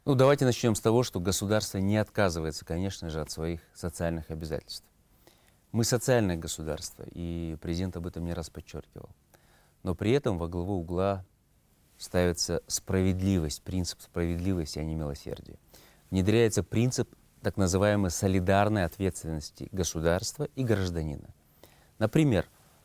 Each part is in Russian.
Ну, давайте начнем с того, что государство не отказывается, конечно же, от своих социальных обязательств. Мы социальное государство, и президент об этом не раз подчеркивал. Но при этом во главу угла ставится справедливость, принцип справедливости, а не милосердия. Внедряется принцип так называемой солидарной ответственности государства и гражданина. Например,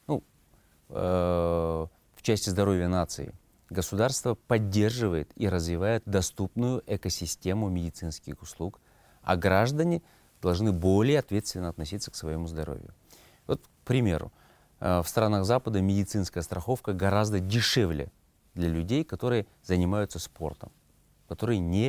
в части здоровья нации государство поддерживает и развивает доступную экосистему медицинских услуг, а граждане должны более ответственно относиться к своему здоровью. Вот, к примеру, в странах Запада медицинская страховка гораздо дешевле для людей, которые занимаются спортом, которые не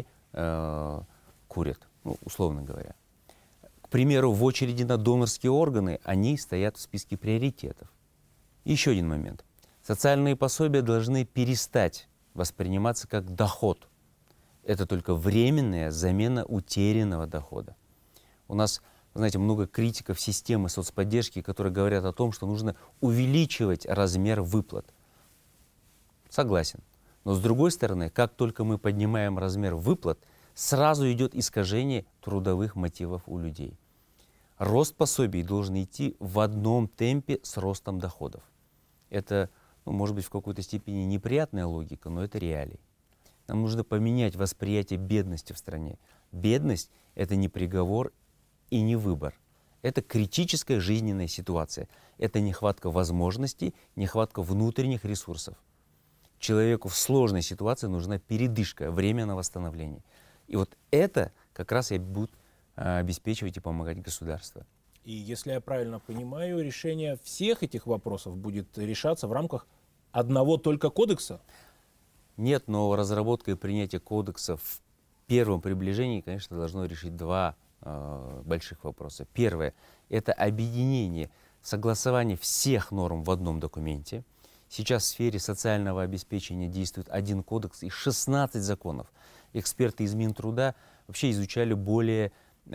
курят, условно говоря. К примеру, в очереди на донорские органы они стоят в списке приоритетов. И еще один момент. Социальные пособия должны перестать восприниматься как доход. Это только временная замена утерянного дохода. У нас, знаете, много критиков системы соцподдержки, которые говорят о том, что нужно увеличивать размер выплат. Согласен. Но с другой стороны, как только мы поднимаем размер выплат, сразу идет искажение трудовых мотивов у людей. Рост пособий должен идти в одном темпе с ростом доходов. Это, может быть, в какой-то степени неприятная логика, но это реалии. Нам нужно поменять восприятие бедности в стране. Бедность — это не приговор и не выбор. Это критическая жизненная ситуация. Это нехватка возможностей, нехватка внутренних ресурсов. Человеку в сложной ситуации нужна передышка, время на восстановление. И вот это как раз и будет обеспечивать и помогать государство. И если я правильно понимаю, решение всех этих вопросов будет решаться в рамках одного только кодекса? Нет, но разработка и принятие кодекса в первом приближении, конечно, должно решить два больших вопроса. Первое — это объединение, согласование всех норм в одном документе. Сейчас в сфере социального обеспечения действует один кодекс и 16 законов. Эксперты из Минтруда вообще изучали более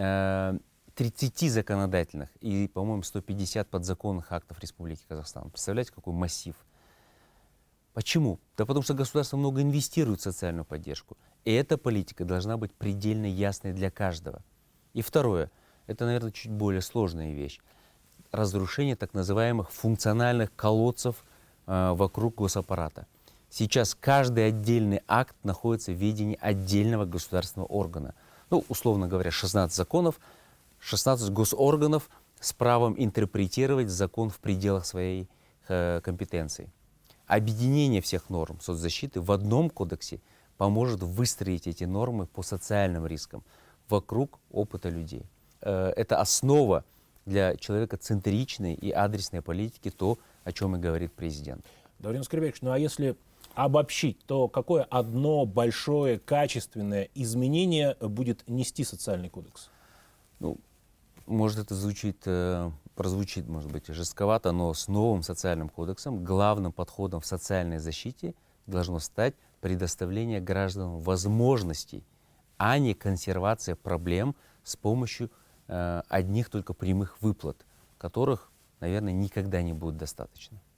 30 законодательных и, по-моему, 150 подзаконных актов Республики Казахстан. Представляете, какой массив? Почему? Да потому что государство много инвестирует в социальную поддержку. И эта политика должна быть предельно ясной для каждого. И второе, это, наверное, чуть более сложная вещь. Разрушение так называемых функциональных колодцев вокруг госаппарата. Сейчас каждый отдельный акт находится в ведении отдельного государственного органа. Условно говоря, 16 законов, 16 госорганов с правом интерпретировать закон в пределах своей компетенции. Объединение всех норм соцзащиты в одном кодексе поможет выстроить эти нормы по социальным рискам вокруг опыта людей. Это основа для человека центричной и адресной политики, то, о чем и говорит президент. Даурен Аскербекович, а если обобщить, то какое одно большое качественное изменение будет нести социальный кодекс? Может, это прозвучит, может быть, жестковато, но с новым социальным кодексом главным подходом в социальной защите должно стать предоставление гражданам возможностей, а не консервация проблем с помощью одних только прямых выплат, которых, наверное, никогда не будет достаточно.